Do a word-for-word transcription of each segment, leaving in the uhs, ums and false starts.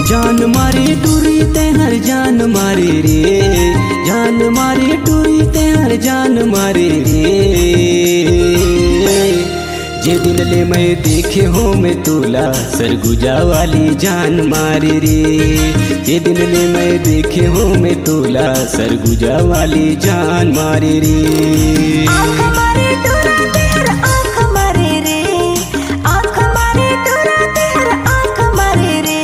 जान मारे टूरी ते हर जान मारे रे, जान मारे टूरी ते हर जान मारे रे। जे दिन ले मैं देखे हो मैं तोला सरगुजा वाली जान मारे रे। जे दिन ले मैं देखे हो मैं तोला सरगुजा वाली जान मारे रे। आँख मारे टूरा तेहर आँख मारे रे, आँख मारे टूरा तेहर आँख मारे रे।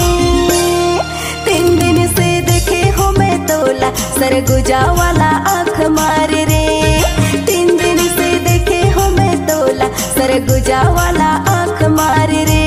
तीन दिन से देखे हो मैं तोला सरगुजा वाला आँख मारे रे। तीन दिन से देखे हो मैं तोला सरगुजा वाला आँख मारे रे।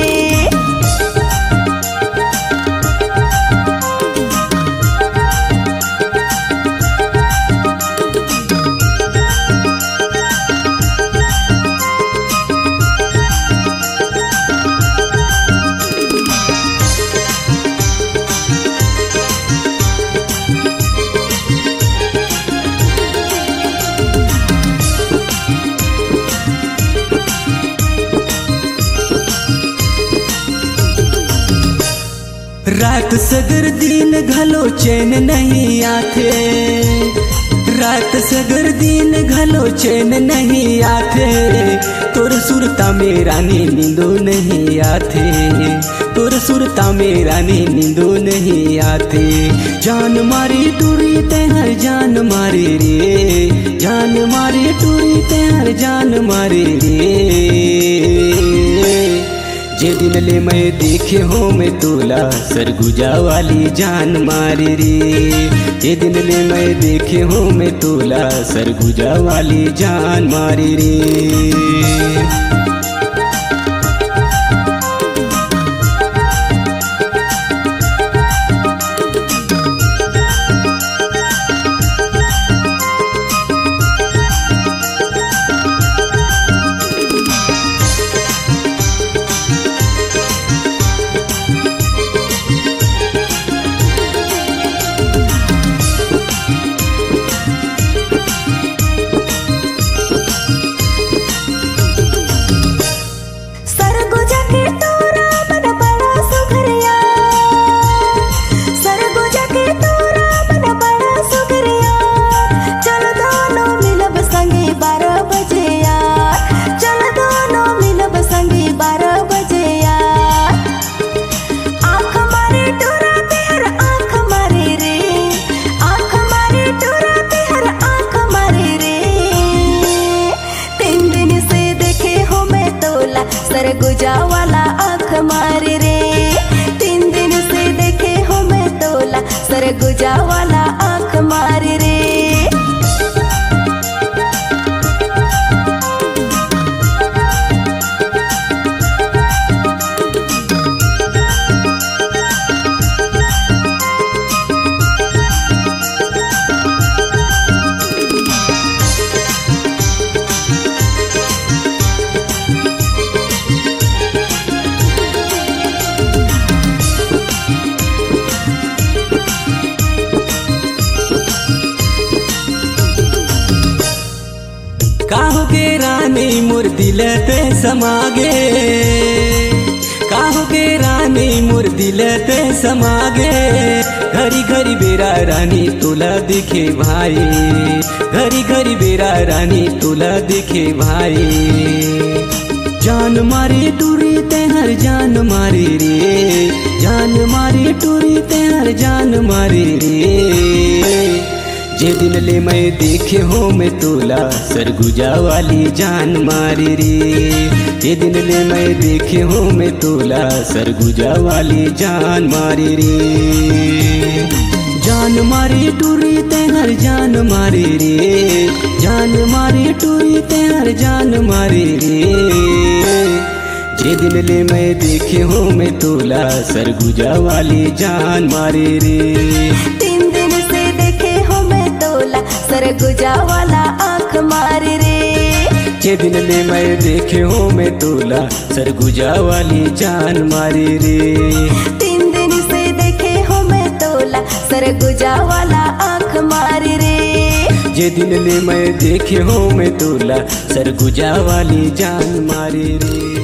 रात सगर दिन घलो चैन नहीं आथे, रात सगर दिन घलो चैन नहीं आथे। तोर सुरता में रानी नींदो नहीं आथे, तोर सुरता में रानी नींदो नहीं आथे। जान मारी टूरी ते हर जान मारे रे, जान मारी टूरी ते हर जान मारे रे। जे दिन ले मैं देखे हो मैं तोला सरगुजा वाली जान मारे रे। जे दिन ले मैं देखे हो मैं तोला सरगुजा वाली जान मारे रे। सरगुजा वाला आँख मारे रे। तीन दिन से देखे हो मैं तोला सरगुजा वाला आँख मारे रे। काहोगे रानी मोर दिल पे समागे, काहोगे रानी मोर दिल पे समागे। घरी घरी बेरा रानी तोला दिखे भाई, घरी घरी बेरा रानी तोला दिखे भाई। जान मारी टूरी ते हर जान मारे रे, जान मारी टूरी ते हर जान मारे रे। जे दिन ले मैं देखे हो मैं तोला सरगुजा वाली जान मारे रे। जे दिन ले मैं देखे हो मैं तोला सरगुजा वाली जान मारे रे। जान मारी टूरी ते हर जान मारे रे, जान मारी टूरी ते हर जान मारे रे। जे दिन ले मैं देखे हो मैं तोला सरगुजा वाली जान मारे रे। तीन दिन से देखे हो मैं तोला सरगुजा वाला आँख मारे रे। जे दिन ले मैं देखे हो मैं तोला सरगुजा वाली जान मारे रे। तीन दिन से देखे हो मैं तोला सरगुजा वाला आँख मारे रे। जे दिन ले मैं देखे हो मैं तोला सरगुजा वाली जान मारे रे।